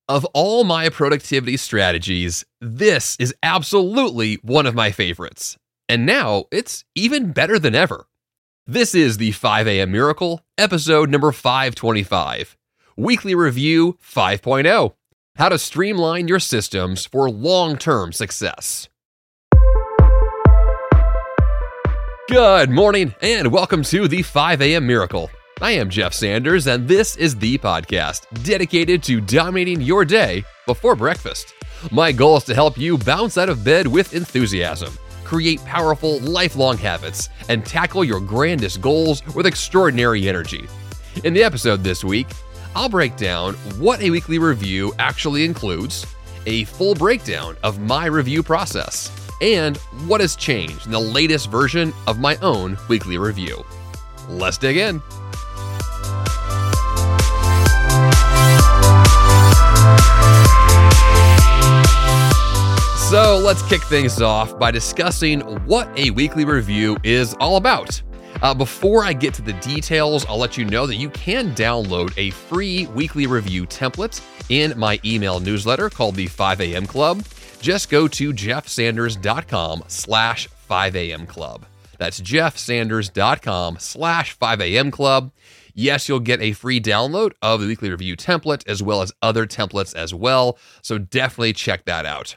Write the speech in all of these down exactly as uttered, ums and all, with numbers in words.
Of all my productivity strategies, this is absolutely one of my favorites. And now it's even better than ever. This is the five a.m. Miracle, episode number five twenty-five. Weekly Review five point oh. How to streamline your systems for long-term success. Good morning and welcome to the five a.m. Miracle. I am Jeff Sanders, and this is the podcast dedicated to dominating your day before breakfast. My goal is to help you bounce out of bed with enthusiasm, create powerful, lifelong habits, and tackle your grandest goals with extraordinary energy. In the episode this week, I'll break down what a weekly review actually includes, a full breakdown of my review process, and what has changed in the latest version of my own weekly review. Let's dig in. So let's kick things off by discussing what a weekly review is all about. Uh, before I get to the details, I'll let you know that you can download a free weekly review template in my email newsletter called the five a.m. Club. Just go to jeffsanders.com slash 5am club. That's jeffsanders.com slash 5am club. Yes, you'll get a free download of the weekly review template as well as other templates as well, so definitely check that out.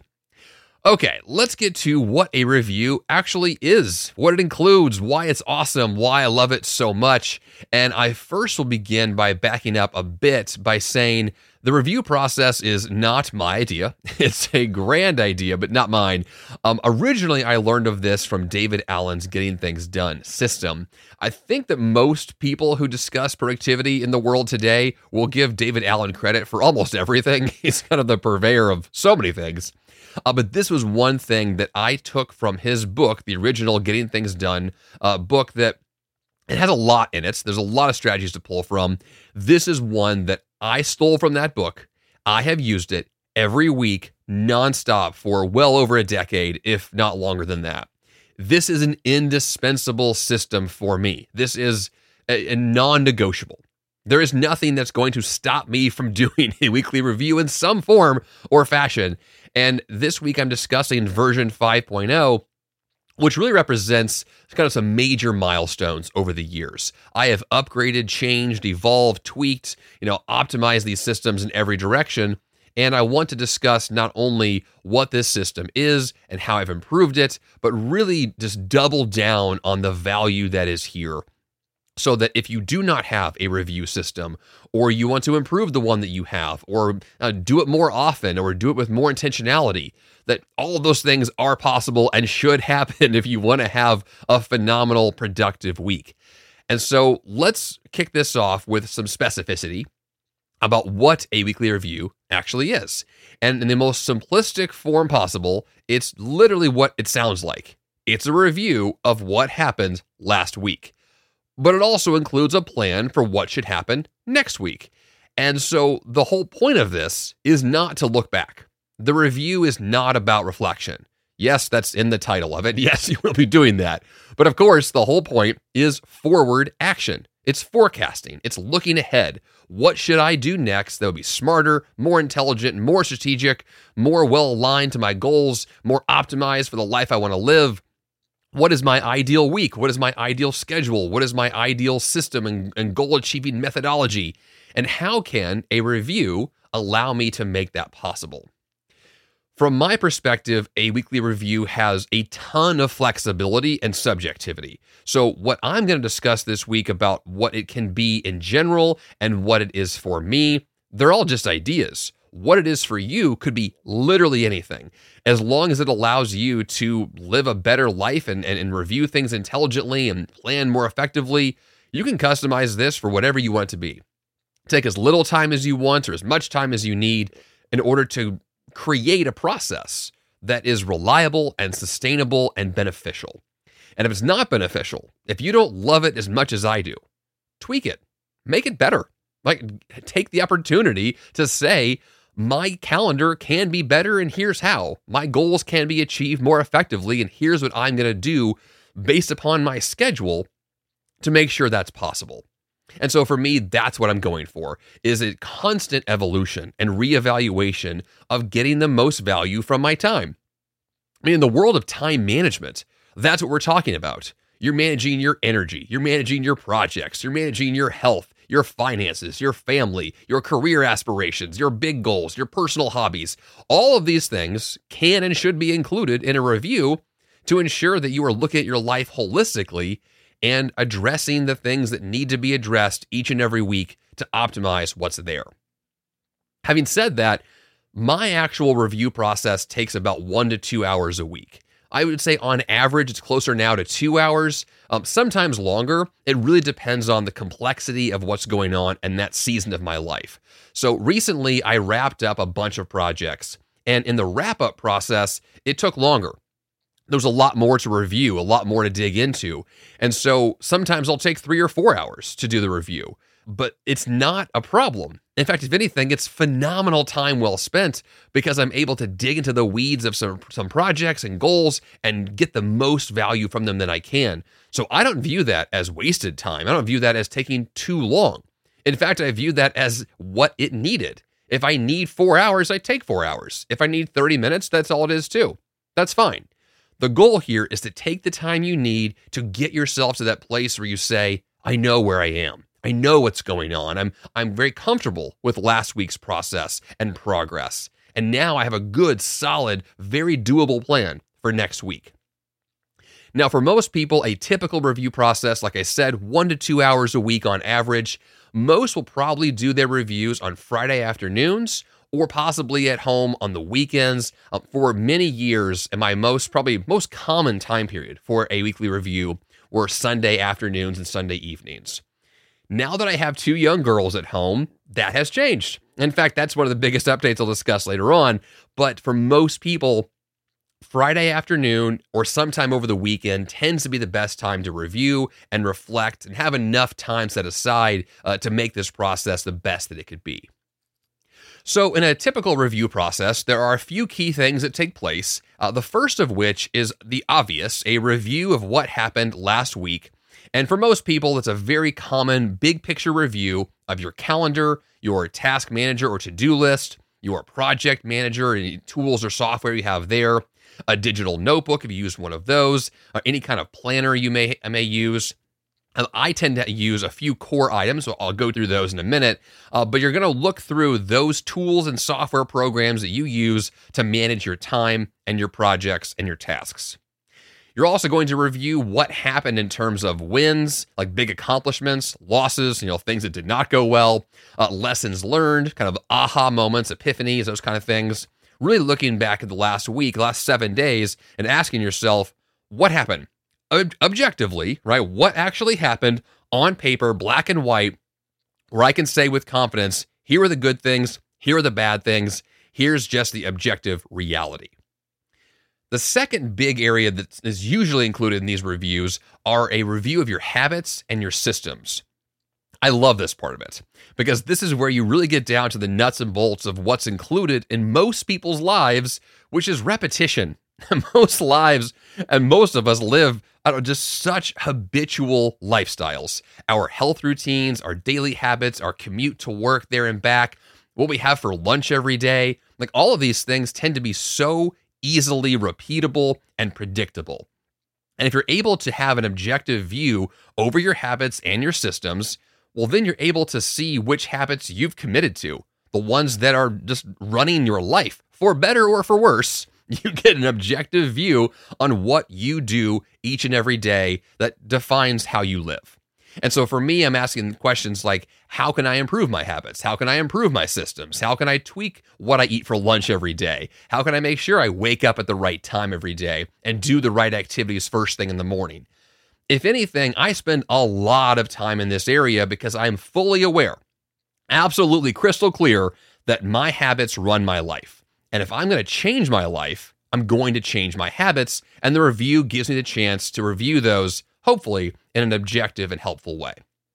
Okay, let's get to what a review actually is, what it includes, why it's awesome, why I love it so much. And I first will begin by backing up a bit by saying the review process is not my idea. It's a grand idea, but not mine. Um, originally, I learned of this from David Allen's Getting Things Done system. I think that most people who discuss productivity in the world today will give David Allen credit for almost everything. He's kind of the purveyor of so many things. Uh, but this was one thing that I took from his book, the original Getting Things Done uh, book that it has a lot in it. There's a lot of strategies to pull from. This is one that I stole from that book. I have used it every week, nonstop, for well over a decade, if not longer than that. This is an indispensable system for me. This is a, a non-negotiable. There is nothing that's going to stop me from doing a weekly review in some form or fashion. And this week I'm discussing version five point oh, which really represents kind of some major milestones over the years. I have upgraded, changed, evolved, tweaked, you know, optimized these systems in every direction. And I want to discuss not only what this system is and how I've improved it, but really just double down on the value that is here. So that if you do not have a review system, or you want to improve the one that you have, or uh, do it more often, or do it with more intentionality, that all of those things are possible and should happen if you want to have a phenomenal, productive week. And so let's kick this off with some specificity about what a weekly review actually is. And in the most simplistic form possible, it's literally what it sounds like. It's a review of what happened last week. But it also includes a plan for what should happen next week. And so the whole point of this is not to look back. The review is not about reflection. Yes, that's in the title of it. Yes, you will be doing that. But of course, the whole point is forward action. It's forecasting. It's looking ahead. What should I do next that will be smarter, more intelligent, more strategic, more well-aligned to my goals, more optimized for the life I want to live? What is my ideal week? What is my ideal schedule? What is my ideal system and, and goal-achieving methodology? And how can a review allow me to make that possible? From my perspective, a weekly review has a ton of flexibility and subjectivity. So what I'm going to discuss this week about what it can be in general and what it is for me, they're all just ideas. What it is for you could be literally anything. As long as it allows you to live a better life and, and, and review things intelligently and plan more effectively, you can customize this for whatever you want it to be. Take as little time as you want or as much time as you need in order to create a process that is reliable and sustainable and beneficial. And if it's not beneficial, if you don't love it as much as I do, tweak it, make it better. Like, take the opportunity to say, my calendar can be better and here's how. My goals can be achieved more effectively and here's what I'm going to do based upon my schedule to make sure that's possible. And so for me, that's what I'm going for, is a constant evolution and reevaluation of getting the most value from my time. I mean, in the world of time management, that's what we're talking about. You're managing your energy, you're managing your projects, you're managing your health, your finances, your family, your career aspirations, your big goals, your personal hobbies. All of these things can and should be included in a review to ensure that you are looking at your life holistically and addressing the things that need to be addressed each and every week to optimize what's there. Having said that, my actual review process takes about one to two hours a week. I would say on average, it's closer now to two hours, um, sometimes longer. It really depends on the complexity of what's going on in that season of my life. So recently, I wrapped up a bunch of projects, and in the wrap-up process, it took longer. There's a lot more to review, a lot more to dig into. And so sometimes I'll take three or four hours to do the review, but it's not a problem. In fact, if anything, it's phenomenal time well spent because I'm able to dig into the weeds of some, some projects and goals and get the most value from them that I can. So I don't view that as wasted time. I don't view that as taking too long. In fact, I view that as what it needed. If I need four hours, I take four hours. If I need thirty minutes, that's all it is too. That's fine. The goal here is to take the time you need to get yourself to that place where you say, I know where I am. I know what's going on. I'm I'm very comfortable with last week's process and progress. And now I have a good, solid, very doable plan for next week. Now, for most people, a typical review process, like I said, one to two hours a week on average. Most will probably do their reviews on Friday afternoons or possibly at home on the weekends. Um, for many years, and my most, probably most common time period for a weekly review were Sunday afternoons and Sunday evenings. Now that I have two young girls at home, that has changed. In fact, that's one of the biggest updates I'll discuss later on. But for most people, Friday afternoon or sometime over the weekend tends to be the best time to review and reflect and have enough time set aside uh, to make this process the best that it could be. So in a typical review process, there are a few key things that take place. Uh, the first of which is the obvious, a review of what happened last week. And for most people, it's a very common big picture review of your calendar, your task manager or to-do list, your project manager, any tools or software you have there, a digital notebook if you use one of those, or any kind of planner you may, may use. I tend to use a few core items, so I'll go through those in a minute, uh, but you're going to look through those tools and software programs that you use to manage your time and your projects and your tasks. You're also going to review what happened in terms of wins, like big accomplishments, losses, you know, things that did not go well, uh, lessons learned, kind of aha moments, epiphanies, those kind of things. Really looking back at the last week, last seven days, and asking yourself, what happened? Ob- objectively, right? What actually happened on paper, black and white, where I can say with confidence, here are the good things, here are the bad things, here's just the objective reality. The second big area that is usually included in these reviews are a review of your habits and your systems. I love this part of it because this is where you really get down to the nuts and bolts of what's included in most people's lives, which is repetition. Most lives and most of us live out of just such habitual lifestyles. Our health routines, our daily habits, our commute to work there and back, what we have for lunch every day, like all of these things tend to be so easily repeatable and predictable. And if you're able to have an objective view over your habits and your systems, well, then you're able to see which habits you've committed to, the ones that are just running your life, for better or for worse. You get an objective view on what you do each and every day that defines how you live. And so for me, I'm asking questions like, how can I improve my habits? How can I improve my systems? How can I tweak what I eat for lunch every day? How can I make sure I wake up at the right time every day and do the right activities first thing in the morning? If anything, I spend a lot of time in this area because I'm fully aware, absolutely crystal clear, that my habits run my life. And if I'm going to change my life, I'm going to change my habits, and the review gives me the chance to review those, hopefully, in an objective and helpful way.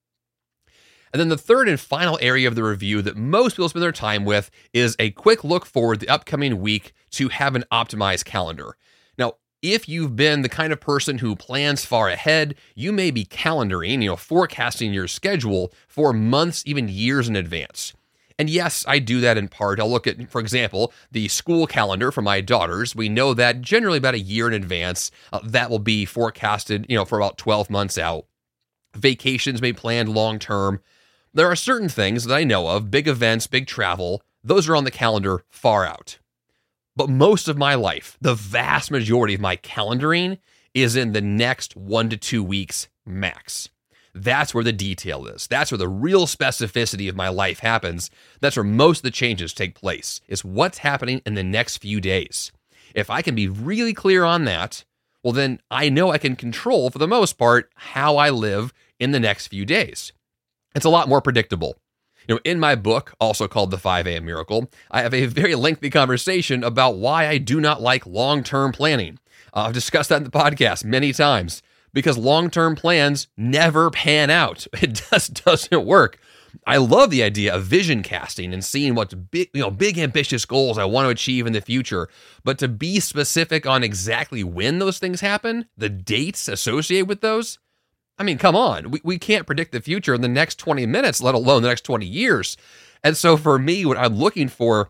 And then the third and final area of the review that most people spend their time with is a quick look forward the upcoming week to have an optimized calendar. Now, If you've been the kind of person who plans far ahead, you may be calendaring, you know, forecasting your schedule for months, even years in advance. And yes, I do that in part. I'll look at, for example, the school calendar for my daughters. We know that generally about a year in advance, uh, that will be forecasted, you know, for about twelve months out. Vacations may be planned long term. There are certain things that I know of, big events, big travel, those are on the calendar far out. But most of my life, the vast majority of my calendaring is in the next one to two weeks max. That's where the detail is. That's where the real specificity of my life happens. That's where most of the changes take place, is what's happening in the next few days. If I can be really clear on that, well, then I know I can control, for the most part, how I live in the next few days. It's a lot more predictable. You know, in my book, also called The five a.m. Miracle, I have a very lengthy conversation about why I do not like long-term planning. Uh, I've discussed that in the podcast many times, because long-term plans never pan out. It just doesn't work. I love the idea of vision casting and seeing what's big, you know, big ambitious goals I want to achieve in the future. But to be specific on exactly when those things happen, the dates associated with those, I mean, come on, we, we can't predict the future in the next twenty minutes, let alone the next twenty years. And so for me, what I'm looking for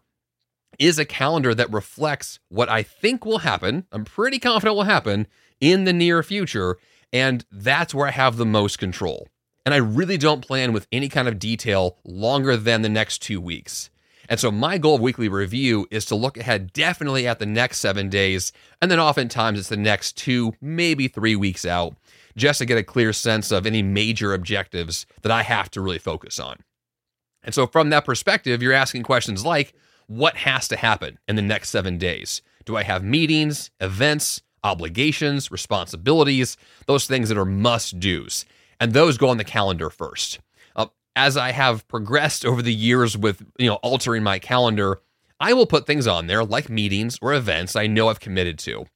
is a calendar that reflects what I think will happen, I'm pretty confident will happen, in the near future, and that's where I have the most control. And I really don't plan with any kind of detail longer than the next two weeks. And so my goal of weekly review is to look ahead definitely at the next seven days, and then oftentimes it's the next two, maybe three weeks out, just to get a clear sense of any major objectives that I have to really focus on. And so from that perspective, you're asking questions like, what has to happen in the next seven days? Do I have meetings, events, obligations, responsibilities, those things that are must-dos? And those go on the calendar first. Uh, as I have progressed over the years with, you know, altering my calendar, I will put things on there like meetings or events I know I've committed to.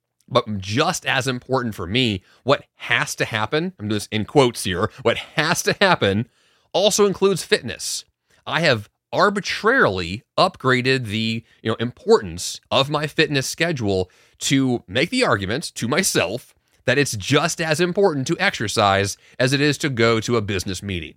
But just as important for me, what has to happen, I'm doing this in quotes here, what has to happen also includes fitness. I have arbitrarily upgraded the, you know, importance of my fitness schedule to make the argument to myself that it's just as important to exercise as it is to go to a business meeting.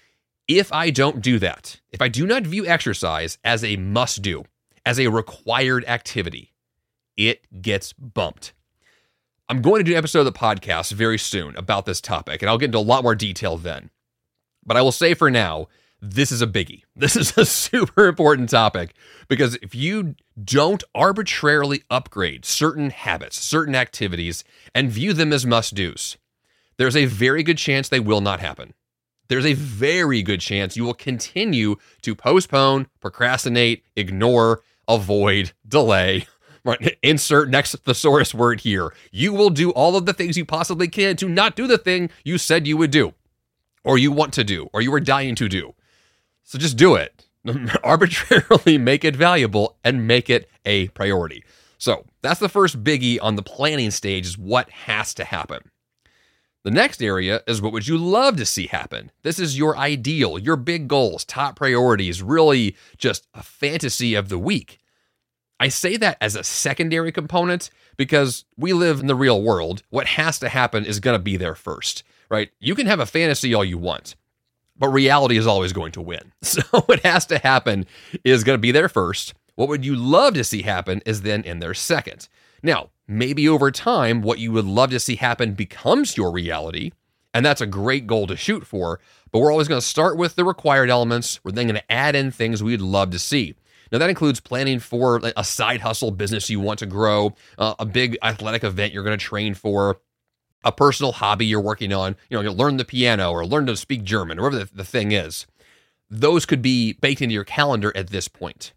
If I don't do that, if I do not view exercise as a must-do, as a required activity, it gets bumped. I'm going to do an episode of the podcast very soon about this topic, and I'll get into a lot more detail then. But I will say for now, this is a biggie. This is a super important topic, because if you don't arbitrarily upgrade certain habits, certain activities, and view them as must-dos, there's a very good chance they will not happen. There's a very good chance you will continue to postpone, procrastinate, ignore, avoid, delay. Right, insert next thesaurus word here. You will do all of the things you possibly can to not do the thing you said you would do, or you want to do, or you were dying to do. So just do it. Arbitrarily make it valuable and make it a priority. So that's the first biggie on the planning stage, is what has to happen. The next area is what would you love to see happen? This is your ideal, your big goals, top priorities, really just a fantasy of the week. I say that as a secondary component because we live in the real world. What has to happen is going to be there first, right? You can have a fantasy all you want, but reality is always going to win. So what has to happen is going to be there first. What would you love to see happen is then in there second. Now, maybe over time, what you would love to see happen becomes your reality, and that's a great goal to shoot for, but we're always going to start with the required elements. We're then going to add in things we'd love to see. Now, that includes planning for a side hustle business you want to grow, uh, a big athletic event you're going to train for, a personal hobby you're working on, you know, you'll learn the piano or learn to speak German, or whatever the, the thing is. Those could be baked into your calendar at this point.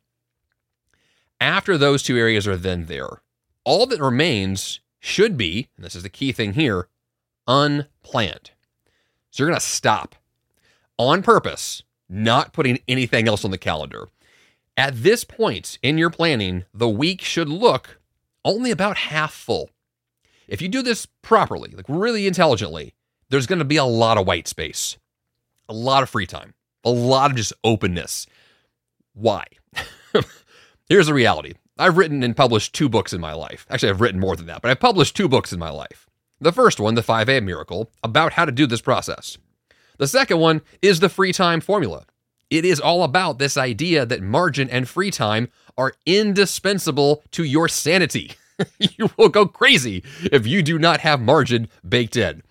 After those two areas are then there, all that remains should be, and this is the key thing here, unplanned. So you're going to stop on purpose, not putting anything else on the calendar. At this point in your planning, the week should look only about half full. If you do this properly, like really intelligently, there's going to be a lot of white space, a lot of free time, a lot of just openness. Why? Here's the reality. I've written and published two books in my life. Actually, I've written more than that, but I've published two books in my life. The first one, The five a.m. Miracle, about how to do this process. The second one is The Free Time Formula. It is all about this idea that margin and free time are indispensable to your sanity. You will go crazy if you do not have margin baked in.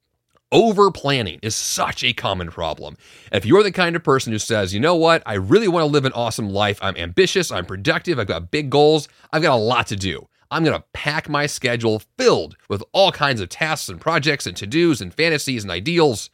Over planning is such a common problem. If you're the kind of person who says, you know what, I really want to live an awesome life. I'm ambitious, I'm productive, I've got big goals, I've got a lot to do. I'm going to pack my schedule filled with all kinds of tasks and projects and to-dos and fantasies and ideals.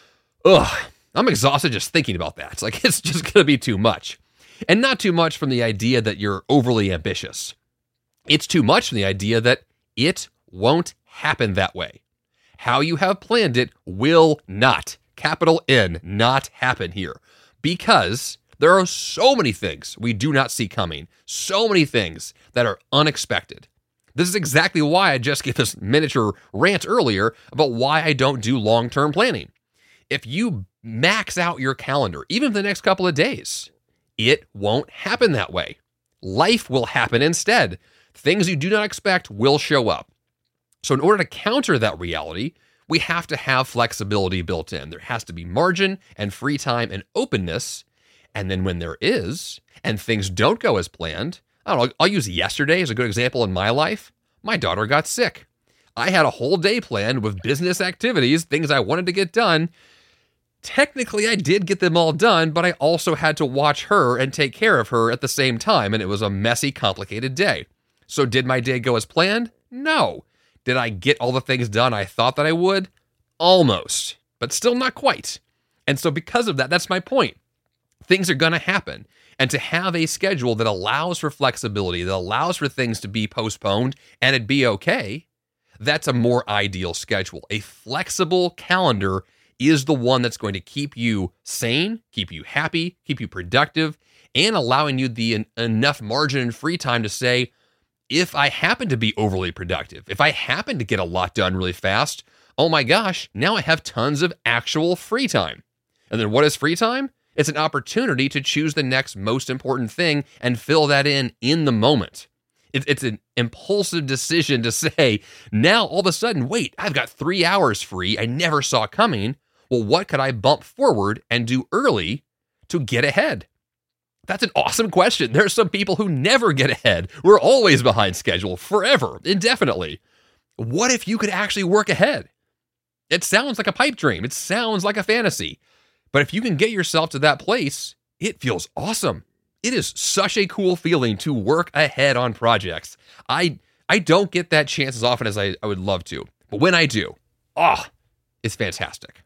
Ugh, I'm exhausted just thinking about that. It's like, it's just going to be too much. And not too much from the idea that you're overly ambitious. It's too much from the idea that it won't happen that way. How you have planned it will not, capital N, not happen here. Because there are so many things we do not see coming. So many things that are unexpected. This is exactly why I just gave this miniature rant earlier about why I don't do long-term planning. If you max out your calendar, even for the next couple of days, it won't happen that way. Life will happen instead. Things you do not expect will show up. So in order to counter that reality, we have to have flexibility built in. There has to be margin and free time and openness. And then when there is, and things don't go as planned, I don't know, I'll use yesterday as a good example in my life. My daughter got sick. I had a whole day planned with business activities, things I wanted to get done. Technically, I did get them all done, but I also had to watch her and take care of her at the same time, and it was a messy, complicated day. So did my day go as planned? No. Did I get all the things done I thought that I would? Almost, but still not quite. And so because of that, that's my point. Things are going to happen. And to have a schedule that allows for flexibility, that allows for things to be postponed and it'd be okay, that's a more ideal schedule. A flexible calendar is the one that's going to keep you sane, keep you happy, keep you productive, and allowing you the en- enough margin and free time to say, if I happen to be overly productive, if I happen to get a lot done really fast, oh my gosh, now I have tons of actual free time. And then what is free time? It's an opportunity to choose the next most important thing and fill that in in the moment. It, it's an impulsive decision to say, now all of a sudden, wait, I've got three hours free I never saw coming. Well, what could I bump forward and do early to get ahead? That's an awesome question. There are some people who never get ahead. We're always behind schedule, forever, indefinitely. What if you could actually work ahead? It sounds like a pipe dream. It sounds like a fantasy. But if you can get yourself to that place, it feels awesome. It is such a cool feeling to work ahead on projects. I I don't get that chance as often as I, I would love to. But when I do, ah, oh, it's fantastic.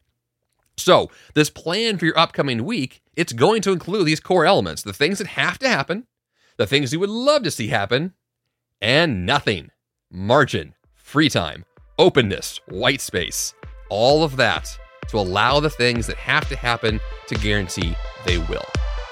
So this plan for your upcoming week, it's going to include these core elements, the things that have to happen, the things you would love to see happen, and nothing. Margin, free time, openness, white space, all of that to allow the things that have to happen to guarantee they will.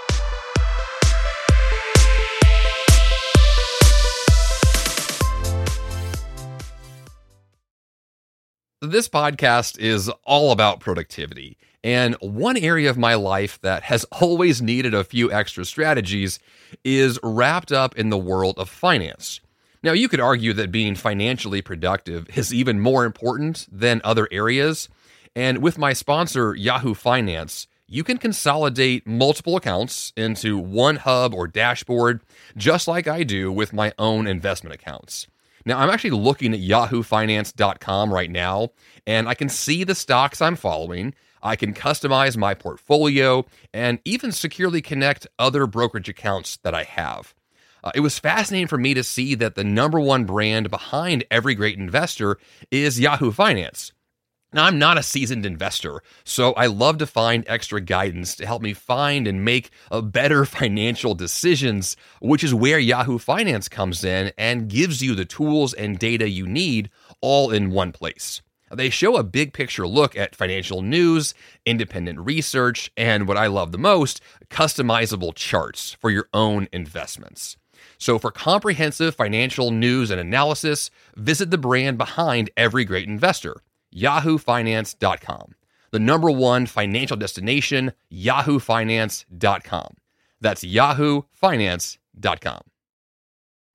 This podcast is all about productivity, and one area of my life that has always needed a few extra strategies is wrapped up in the world of finance. Now, you could argue that being financially productive is even more important than other areas, and with my sponsor, Yahoo Finance, you can consolidate multiple accounts into one hub or dashboard, just like I do with my own investment accounts. Now, I'm actually looking at yahoo finance dot com right now, and I can see the stocks I'm following. I can customize my portfolio and even securely connect other brokerage accounts that I have. Uh, it was fascinating for me to see that the number one brand behind every great investor is Yahoo Finance. Now, I'm not a seasoned investor, so I love to find extra guidance to help me find and make a better financial decisions, which is where Yahoo Finance comes in and gives you the tools and data you need all in one place. They show a big picture look at financial news, independent research, and what I love the most, customizable charts for your own investments. So for comprehensive financial news and analysis, visit the brand behind every great investor, yahoo finance dot com. The number one financial destination, yahoo finance dot com. That's yahoo finance dot com.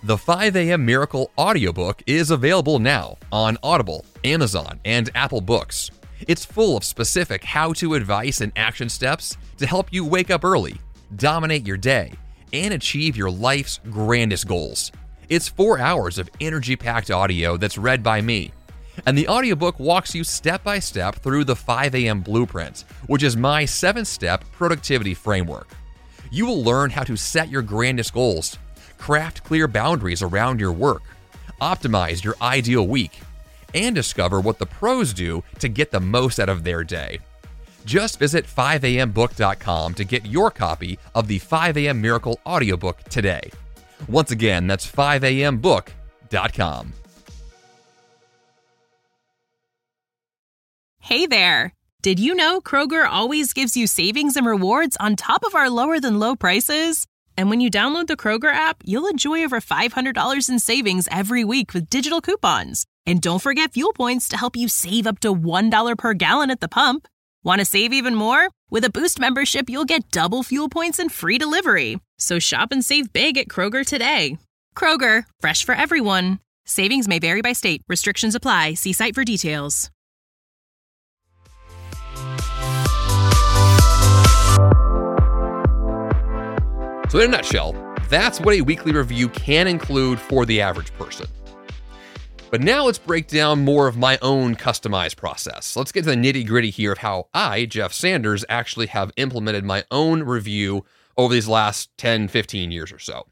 The five a m Miracle audiobook is available now on Audible, Amazon, and Apple Books. It's full of specific how-to advice and action steps to help you wake up early, dominate your day, and achieve your life's grandest goals. It's four hours of energy-packed audio that's read by me. And the audiobook walks you step by step through the five a m Blueprint, which is my seven-step productivity framework. You will learn how to set your grandest goals, craft clear boundaries around your work, optimize your ideal week, and discover what the pros do to get the most out of their day. Just visit five a m book dot com to get your copy of the five a m Miracle audiobook today. Once again, that's five a m book dot com. Hey there! Did you know Kroger always gives you savings and rewards on top of our lower than low prices? And when you download the Kroger app, you'll enjoy over five hundred dollars in savings every week with digital coupons. And don't forget fuel points to help you save up to one dollar per gallon at the pump. Want to save even more? With a Boost membership, you'll get double fuel points and free delivery. So shop and save big at Kroger today. Kroger, fresh for everyone. Savings may vary by state. Restrictions apply. See site for details. So in a nutshell, that's what a weekly review can include for the average person. But now let's break down more of my own customized process. Let's get to the nitty-gritty here of how I, Jeff Sanders, actually have implemented my own review over these last ten, fifteen years or so.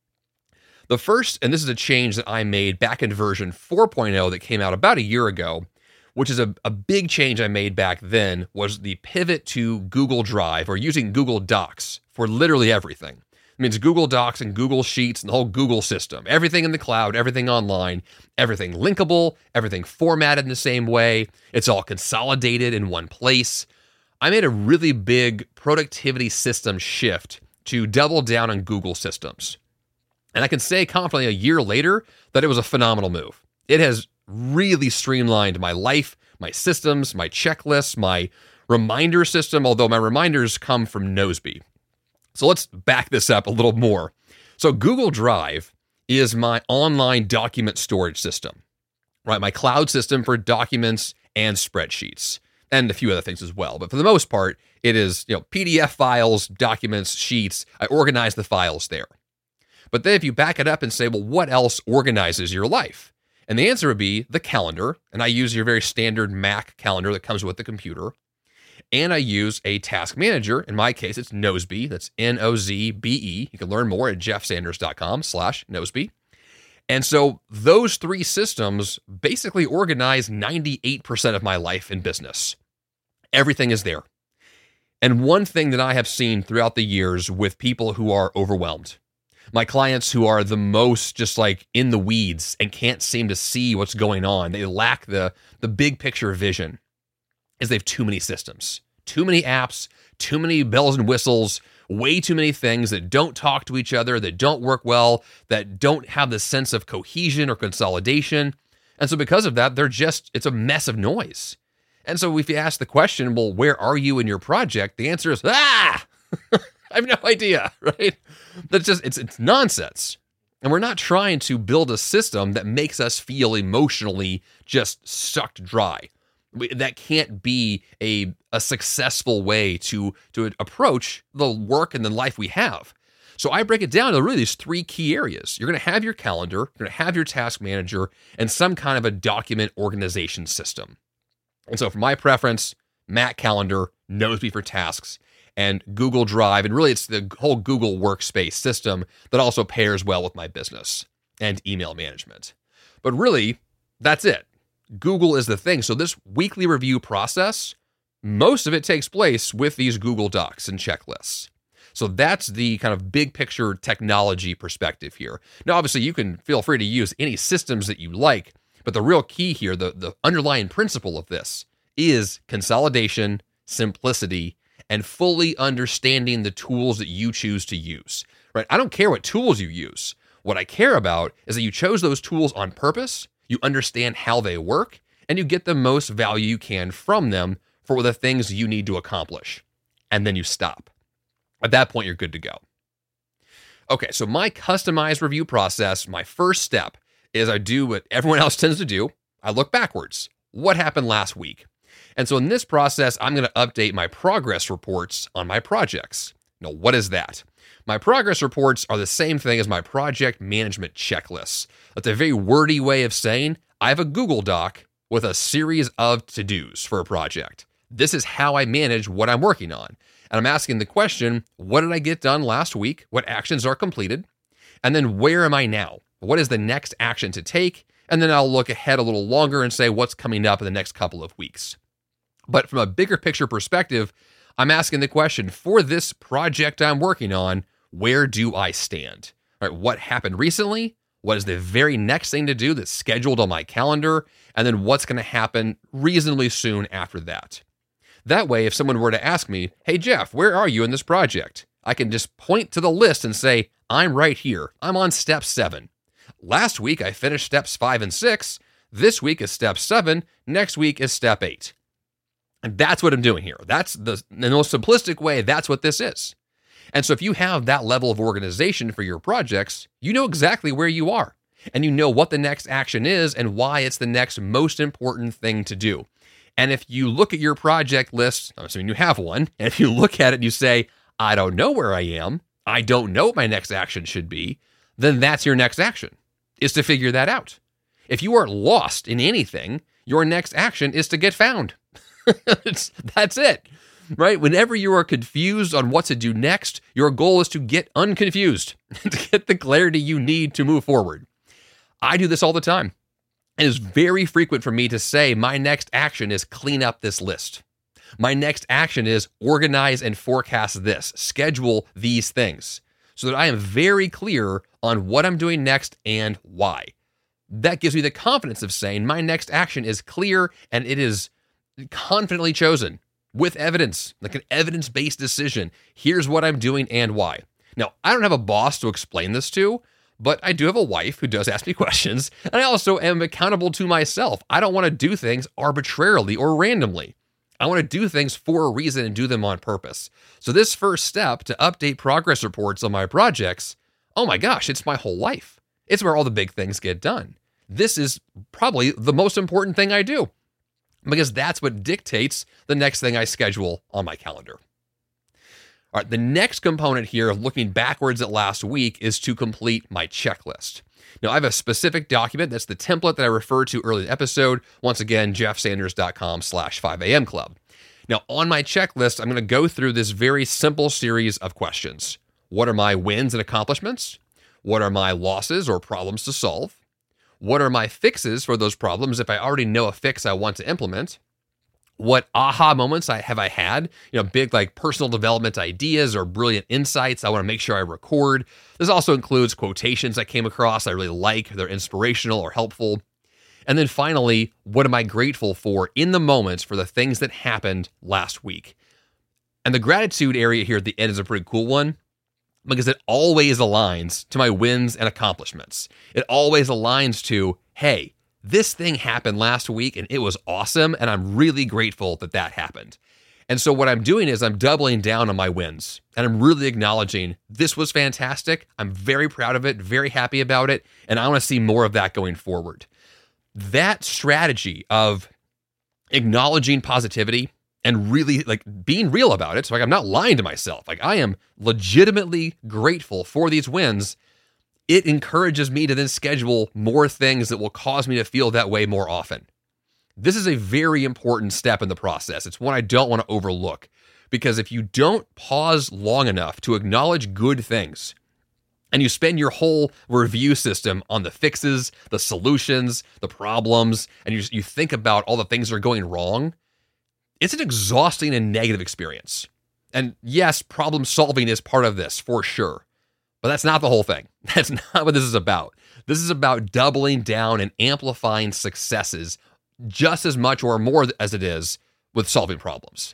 The first, and this is a change that I made back in version four point oh that came out about a year ago, which is a, a big change I made back then, was the pivot to Google Drive, or using Google Docs for literally everything. It means Google Docs and Google Sheets and the whole Google system. Everything in the cloud, everything online, everything linkable, everything formatted in the same way. It's all consolidated in one place. I made a really big productivity system shift to double down on Google systems. And I can say confidently a year later that it was a phenomenal move. It has really streamlined my life, my systems, my checklists, my reminder system, although my reminders come from Noseby. So let's back this up a little more. So Google Drive is my online document storage system, right? My cloud system for documents and spreadsheets, and a few other things as well. But for the most part, it is, you know, P D F files, documents, sheets. I organize the files there. But then if you back it up and say, well, what else organizes your life? And the answer would be the calendar. And I use your very standard Mac calendar that comes with the computer. And I use a task manager. In my case, it's Noseby. That's N O Z B E. You can learn more at jeffsanders.com slash Noseby. And so those three systems basically organize ninety-eight percent of my life in business. Everything is there. And one thing that I have seen throughout the years with people who are overwhelmed, my clients who are the most just like in the weeds and can't seem to see what's going on, they lack the, the big picture vision, is they have too many systems, too many apps, too many bells and whistles, way too many things that don't talk to each other, that don't work well, that don't have the sense of cohesion or consolidation. And so because of that, they're just, it's a mess of noise. And so if you ask the question, well, where are you in your project? The answer is, ah, I have no idea, right? That's just, it's, it's nonsense. And we're not trying to build a system that makes us feel emotionally just sucked dry. That can't be a, a successful way to, to approach the work and the life we have. So I break it down to really these three key areas. You're going to have your calendar, you're going to have your task manager, and some kind of a document organization system. And so for my preference, Mac Calendar, Noseby for tasks, and Google Drive. And really it's the whole Google Workspace system that also pairs well with my business and email management. But really, that's it. Google is the thing. So this weekly review process, most of it takes place with these Google Docs and checklists. So that's the kind of big picture technology perspective here. Now, obviously, you can feel free to use any systems that you like, but the real key here, the, the underlying principle of this is consolidation, simplicity, and fully understanding the tools that you choose to use, right? I don't care what tools you use. What I care about is that you chose those tools on purpose, you understand how they work, and you get the most value you can from them for the things you need to accomplish. And then you stop. At that point, you're good to go. Okay, so my customized review process, my first step is I do what everyone else tends to do. I look backwards. What happened last week? And so in this process, I'm going to update my progress reports on my projects. Now, what is that? My progress reports are the same thing as my project management checklists. That's a very wordy way of saying I have a Google Doc with a series of to-dos for a project. This is how I manage what I'm working on. And I'm asking the question, what did I get done last week? What actions are completed? And then where am I now? What is the next action to take? And then I'll look ahead a little longer and say what's coming up in the next couple of weeks. But from a bigger picture perspective, I'm asking the question, for this project I'm working on, where do I stand? All right, what happened recently? What is the very next thing to do that's scheduled on my calendar? And then what's going to happen reasonably soon after that? That way, if someone were to ask me, hey, Jeff, where are you in this project? I can just point to the list and say, I'm right here. I'm on step seven. Last week, I finished steps five and six. This week is step seven. Next week is step eight. And that's what I'm doing here. That's the, the most simplistic way. That's what this is. And so if you have that level of organization for your projects, you know exactly where you are. And you know what the next action is and why it's the next most important thing to do. And if you look at your project list, I'm assuming you have one, and if you look at it and you say, I don't know where I am, I don't know what my next action should be, then that's your next action, is to figure that out. If you are lost in anything, your next action is to get found. That's it, right? Whenever you are confused on what to do next, your goal is to get unconfused, to get the clarity you need to move forward. I do this all the time. It is very frequent for me to say my next action is clean up this list. My next action is organize and forecast this, schedule these things, so that I am very clear on what I'm doing next and why. That gives me the confidence of saying my next action is clear and it is confidently chosen with evidence, like an evidence-based decision. Here's what I'm doing and why. Now, I don't have a boss to explain this to, but I do have a wife who does ask me questions, and I also am accountable to myself. I don't want to do things arbitrarily or randomly. I want to do things for a reason and do them on purpose. So this first step to update progress reports on my projects, oh my gosh, it's my whole life. It's where all the big things get done. This is probably the most important thing I do, because that's what dictates the next thing I schedule on my calendar. All right, the next component here of looking backwards at last week is to complete my checklist. Now, I have a specific document. That's the template that I referred to earlier in the episode. Once again, jeffsanders.com slash 5am club. Now, on my checklist, I'm going to go through this very simple series of questions. What are my wins and accomplishments? What are my losses or problems to solve? What are my fixes for those problems if I already know a fix I want to implement? What aha moments I have I had, you know, big like personal development ideas or brilliant insights I want to make sure I record. This also includes quotations I came across I really like, they're inspirational or helpful. And then finally, what am I grateful for in the moments for the things that happened last week? And the gratitude area here at the end is a pretty cool one, because it always aligns to my wins and accomplishments. It always aligns to, hey, this thing happened last week and it was awesome, and I'm really grateful that that happened. And so what I'm doing is I'm doubling down on my wins, and I'm really acknowledging this was fantastic. I'm very proud of it, very happy about it, and I want to see more of that going forward. That strategy of acknowledging positivity and really like being real about it, so like I'm not lying to myself, like I am legitimately grateful for these wins, it encourages me to then schedule more things that will cause me to feel that way more often. This is a very important step in the process. It's one I don't want to overlook, because if you don't pause long enough to acknowledge good things, and you spend your whole review system on the fixes, the solutions, the problems, and you, you think about all the things that are going wrong, it's an exhausting and negative experience. And yes, problem solving is part of this for sure. But that's not the whole thing. That's not what this is about. This is about doubling down and amplifying successes just as much or more as it is with solving problems.